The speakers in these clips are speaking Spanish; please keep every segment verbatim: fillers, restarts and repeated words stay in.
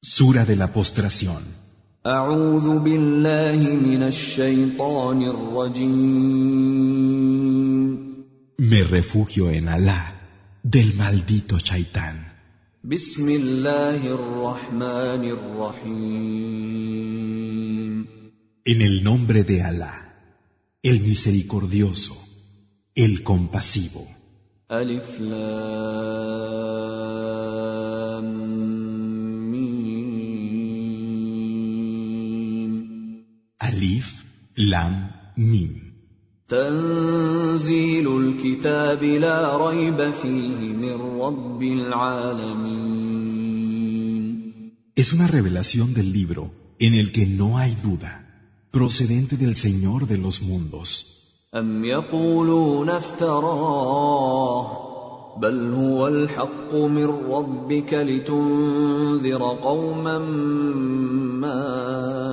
Sura de la postración. أعوذ بالله من الشيطان الرجيم. Me refugio en Alá, del maldito Shaitán. بسم الله الرحمن الرحيم. En el nombre de Alá, el misericordioso, el compasivo. ألف لام ميم. Alif, Lam, Mim. تنزيل الكتاب لا ريب فيه من رب العالمين. Es una revelación del libro en el que no hay duda, procedente del Señor de los mundos. أم يقولون افتراه بل هو الحق من ربك لتنذر قوما ما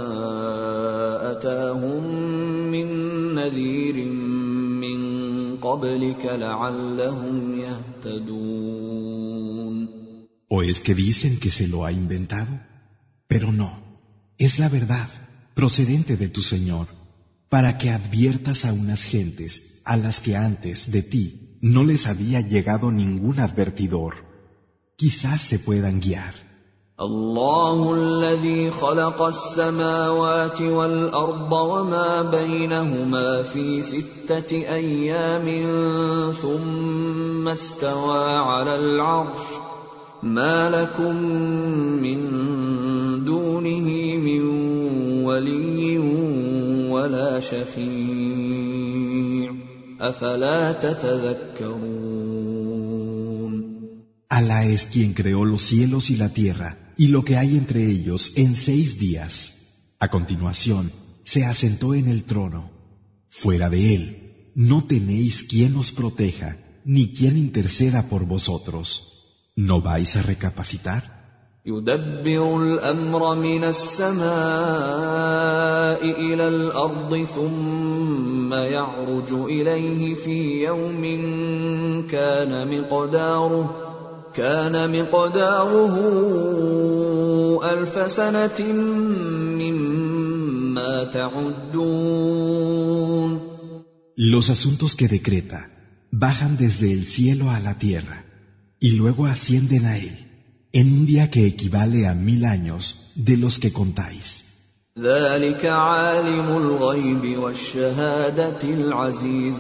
أتاهم من نذير من قبلك لعلهم يهتدون. ¿O es que dicen que se lo ha inventado? Pero no, es la verdad, procedente de tu Señor, para que adviertas a unas gentes a las que antes de ti no les había llegado ningún advertidor. Quizás se puedan guiar. الله الذي خلق السماوات والأرض وما بينهما في ستة أيام ثم استوى على العرش ما لكم من دونه من ولي ولا شفيع أفلا تتذكرون. Alá es quien creó los cielos y la tierra y lo que hay entre ellos en seis días. A continuación, se asentó en el trono. Fuera de él, no tenéis quien os proteja ni quien interceda por vosotros. ¿No vais a recapacitar? يدبر الأمر من السماء إلى الأرض ثم يعرج إليه في يوم كان مقداره كان مقداره ألف سنة مما تعدون. Los asuntos que decreta bajan desde el cielo a la tierra y luego ascienden a él en un día que equivale a mil años de los que contáis. ذلك عالم الغيب والشهادة العزيز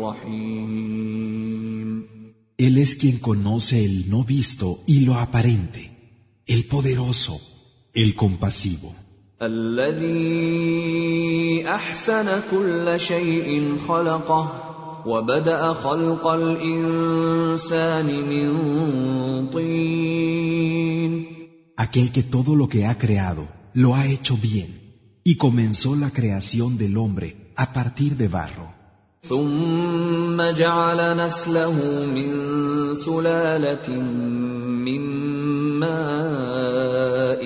الرحيم. Él es quien conoce el no visto y lo aparente, el poderoso, el compasivo. الذي أحسن كل شيء خلقه وبدأ خلق الإنسان من طين. Aquel que todo lo que ha creado lo ha hecho bien y comenzó la creación del hombre a partir de barro. ثم جعل نسله من سلالة من ماء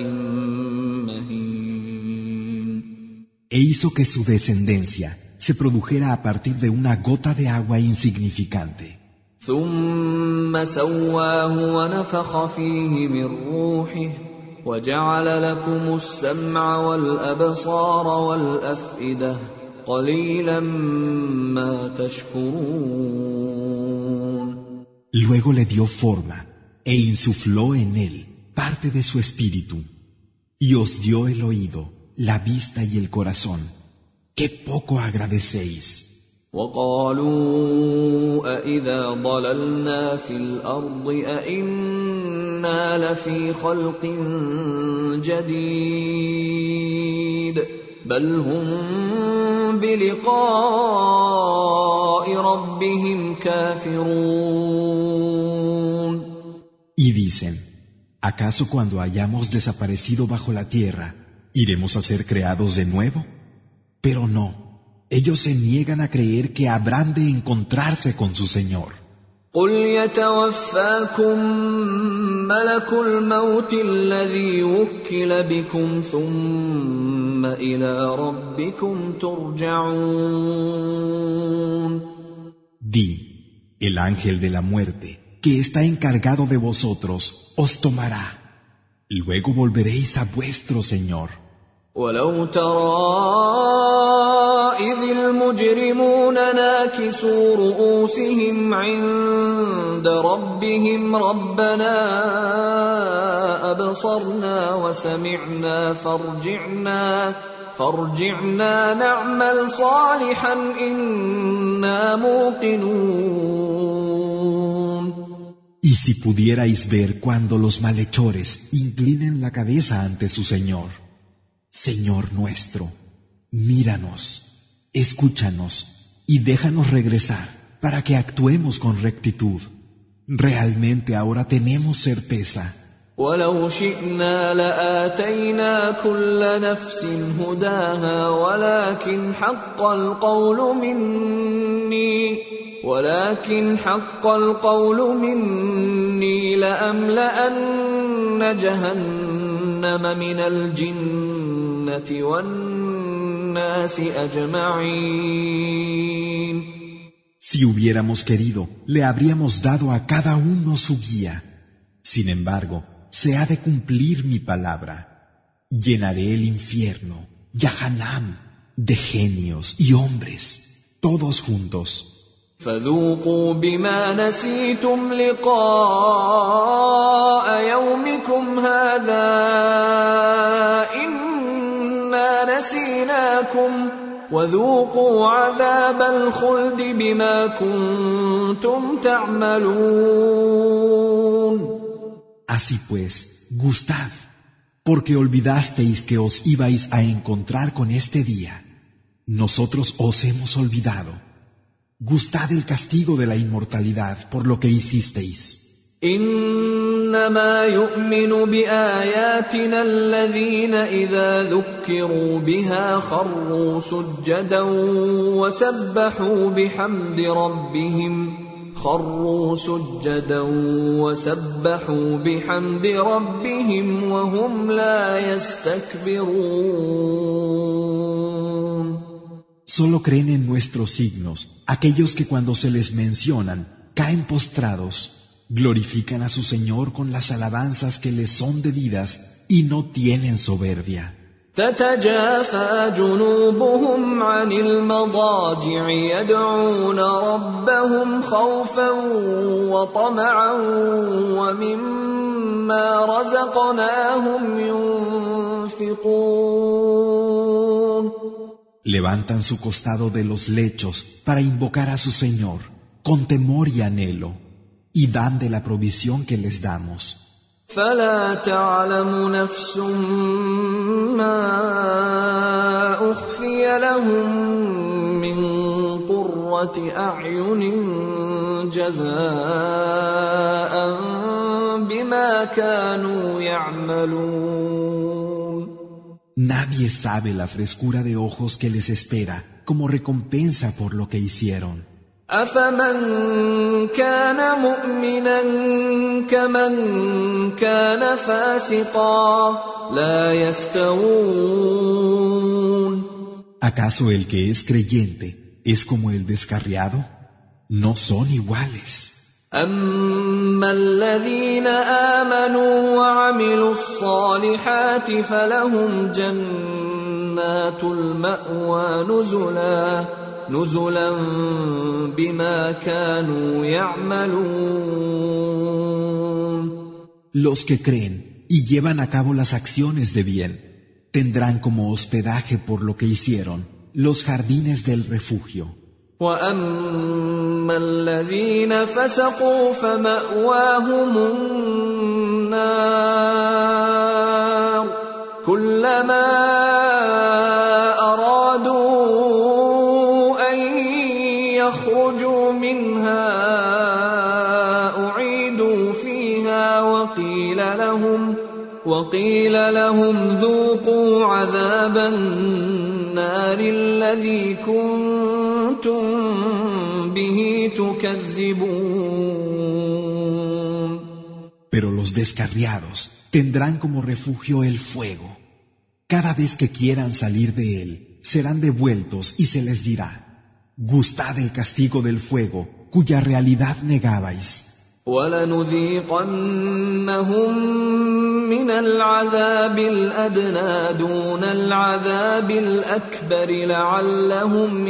مهين. E hizo que su descendencia se produjera a partir de una gota de agua insignificante. ثم سواه ونفخ فيه من روحه وجعل لكم السمع والأبصار والأفئدة قليلا ما تشكرون. Luego le dio forma e insufló en él parte de su espíritu y os dio el oído, la vista y el corazón. ¡Qué poco agradecéis! وقالوا أإذا ضللنا في الأرض أإنا لفي خلق جديد بل هم بلقاء ربهم كافرون. Y dicen, ¿acaso cuando hayamos desaparecido bajo la tierra, iremos a ser creados de nuevo? Pero no, ellos se niegan a creer que habrán de encontrarse con su Señor. قل يتوفاكم ملك الموت الذي وكل بكم ثم إلى ربكم ترجعون. Di, el ángel de la muerte, que está encargado de vosotros, os tomará, Luego volveréis a vuestro Señor. ولو ترى إذ المجرمون ناكسوا رؤوسهم عند ربهم ربنا أبصرنا وسمعنا فارجعنا فارجعنا نعمل صالحا إنا موقنون. Y si pudierais ver cuando los malhechores inclinen la cabeza ante su Señor, Señor nuestro, míranos, escúchanos y déjanos regresar para que actuemos con rectitud. Realmente ahora tenemos certeza. ولو شئنا لآتينا كل نفس هداها ولكن حق القول مني ولكن حق القول مني لأملأن جهنم من الجنة والناس أجمعين. Si hubiéramos querido, le habríamos dado a cada uno su guía. Sin embargo, se ha de cumplir mi palabra. Llenaré el infierno, Yahanam, de genios y hombres, todos juntos. فذوقوا بما نسيتم لقاء يومكم هذا إنا نسيناكم وذوقوا عذاب الخلد بما كنتم تعملون. Así pues, gustad, porque olvidasteis que os ibais a encontrar con este día. Nosotros os hemos olvidado. Gustad el castigo de la inmortalidad por lo que hicisteis. إنما يؤمن بآياتنا الذين إذا ذكروا بها خروا سجدا وسبحوا بحمد ربهم خروا سجدا وسبحوا بحمد ربهم وهم لا يستكبرون. Solo creen en nuestros signos aquellos que cuando se les mencionan caen postrados, glorifican a su Señor con las alabanzas que les son debidas y no tienen soberbia. تتجافى جنوبهم عن المضاجع يدعون ربهم خوفا وطمعا ومما رزقناهم ينفقون. Levantan su costado de los lechos para invocar a su Señor con temor y anhelo y dan de la provisión que les damos. فلا تعلم نفس ما أخفي لهم من قرة أعين جزاء بما كانوا يعملون. Nadie sabe la frescura de ojos que les espera como recompensa por lo que hicieron. أفمن كان مؤمنا كمن كان فاسقا لا يستوون. ¿Acaso el que es creyente es como el descarriado? No son iguales. أما الذين آمنوا وعملوا الصالحات فلهم جنات المأوى نزلا نزلا بما كانوا يعملون. Los que creen y llevan a cabo las acciones de bien tendrán como hospedaje por lo que hicieron los jardines del refugio. وأما الذين فسقوا فمأواهم النار كلما أرادوا أن يخرجوا منها أعيدوا فيها وقيل لهم وقيل لهم ذوقوا عذاب النار الذي كنتم به تكذبون. Pero los descarriados tendrán como refugio el fuego. Cada vez que quieran salir de él, serán devueltos y se les dirá: gustad el castigo del fuego, cuya realidad negabais. وَلَنُذِيقَنَّهُم مِّنَ الْعَذَابِ الْأَدْنَىٰ دُونَ الْعَذَابِ الْأَكْبَرِ لَعَلَّهُمْ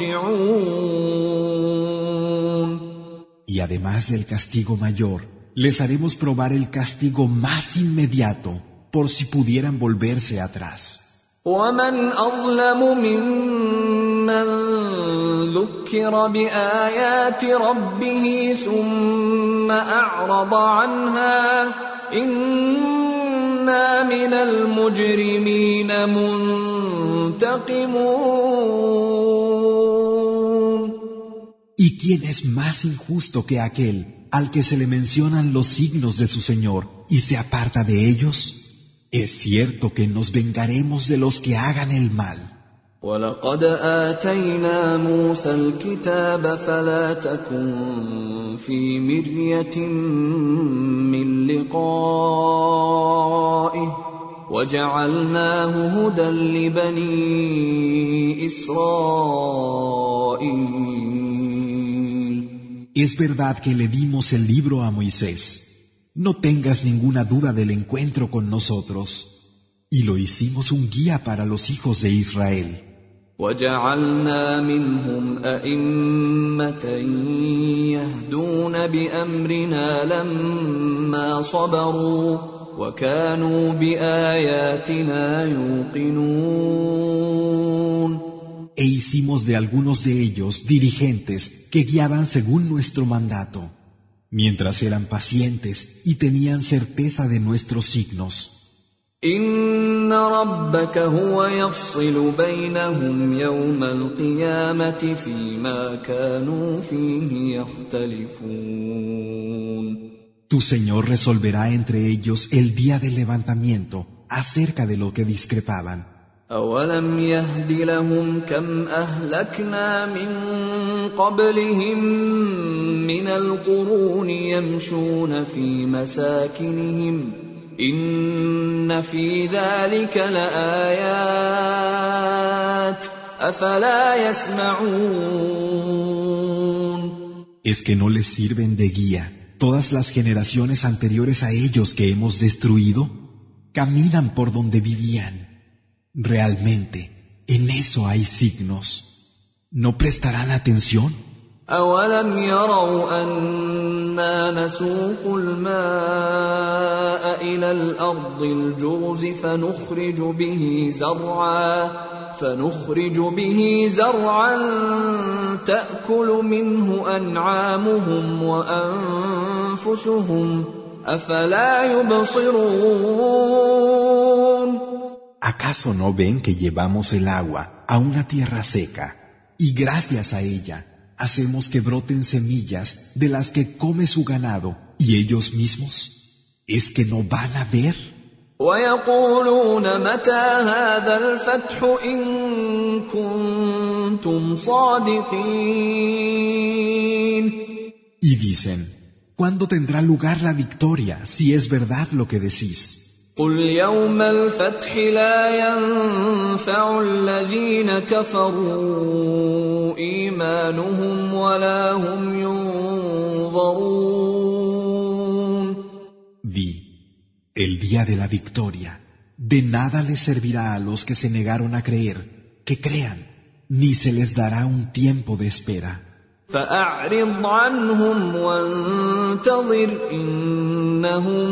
يَرْجِعُونَ. Y además del castigo mayor, les haremos probar el castigo más inmediato, por si pudieran volverse atrás. وَمَنْ أَظْلَمُ مِمَّنْ ذُكِّرَ بِآيَاتِ رَبِّهِ ثُمَّ أَعْرَضَ عَنْهَا إِنَّا مِنَ الْمُجْرِمِينَ مُنْتَقِمُونَ. ¿Y quién es más injusto que aquel al que se le mencionan los signos de su Señor y se aparta de ellos? Es cierto que nos vengaremos de los que hagan el mal. وَلَقَدْ آتَيْنَا مُوسَى الْكِتَابَ فَلَا تَكُنْ فِي مِرْيَةٍ مِّن لِقَائِهِ وَجَعَلْنَاهُ هُدًى لِبَنِي إِسْرَائِيلَ. Es verdad que le dimos el libro a Moisés. No tengas ninguna duda del encuentro con nosotros. Y lo hicimos un guía para los hijos de Israel. وَجَعَلْنَا مِنْهُمْ أَئِمَّةً يَهْدُونَ بِأَمْرِنَا لَمَّا صَبَرُوا وَكَانُوا بِآيَاتِنَا يُوقِنُونَ. E hicimos de algunos de ellos dirigentes que guiaban según nuestro mandato, mientras eran pacientes y tenían certeza de nuestros signos. إِنَّ رَبَّكَ هُوَ يَفْصِلُ بَيْنَهُمْ يَوْمَ الْقِيَامَةِ فِيمَا كَانُوا فِيهِ يَخْتَلِفُونَ. Tu Señor resolverá entre ellos el día del levantamiento acerca de lo que discrepaban. أَوَلَمْ يَهْدِ لَهُمْ كَمْ أَهْلَكْنَا مِنْ قَبْلِهِمْ مِنَ الْقُرُونِ يَمْشُونَ فِي مَسَاكِنِهِمْ إِنَّ فِي ذَلِكَ لَآيَاتٍ أَفَلَا يَسْمَعُونَ. ¿Es que no les sirven de guía todas las generaciones anteriores a ellos que hemos destruido? Caminan por donde vivían. Realmente, en eso hay signos. ¿No prestarán atención? أَوَلَمْ يَرَوْا أَنَّا نَسُوقُ الْمَاءَ إِلَى الْأَرْضِ الْجُرُزِ فَنُخْرِجُ بِهِ زَرْعًا فَنُخْرِجُ بِهِ زَرْعًا تَأْكُلُ مِنْهُ أَنْعَامُهُمْ وَأَنْفُسُهُمْ أَفَلَا يُبْصِرُونَ. ¿Acaso no ven que llevamos el agua a una tierra seca y gracias a ella hacemos que broten semillas de las que come su ganado y ellos mismos? ¿Es que no van a ver? وَيَقُولُونَ مَتَى هَذَا الْفَتْحُ إِن كُنتُمْ صَادِقِينَ. Y dicen, ¿cuándo tendrá lugar la victoria si es verdad lo que decís? قُلْ يَوْمَ الْفَتْحِ لَا يَنفَعُ الَّذِينَ كَفَرُوا إِيمَانُهُمْ وَلَا هُمْ يُنظَرُونَ. Di, el día de la victoria, de nada les servirá a los que se negaron a creer, que crean, ni se les dará un tiempo de espera. فَأَعْرِضْ عَنْهُمْ وَانتَظِرْ إِنَّهُمْ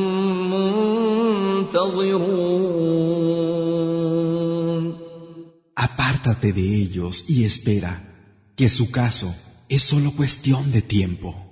مُنتَظِرُونَ. Apártate de ellos y espera, que su caso es solo cuestión de tiempo.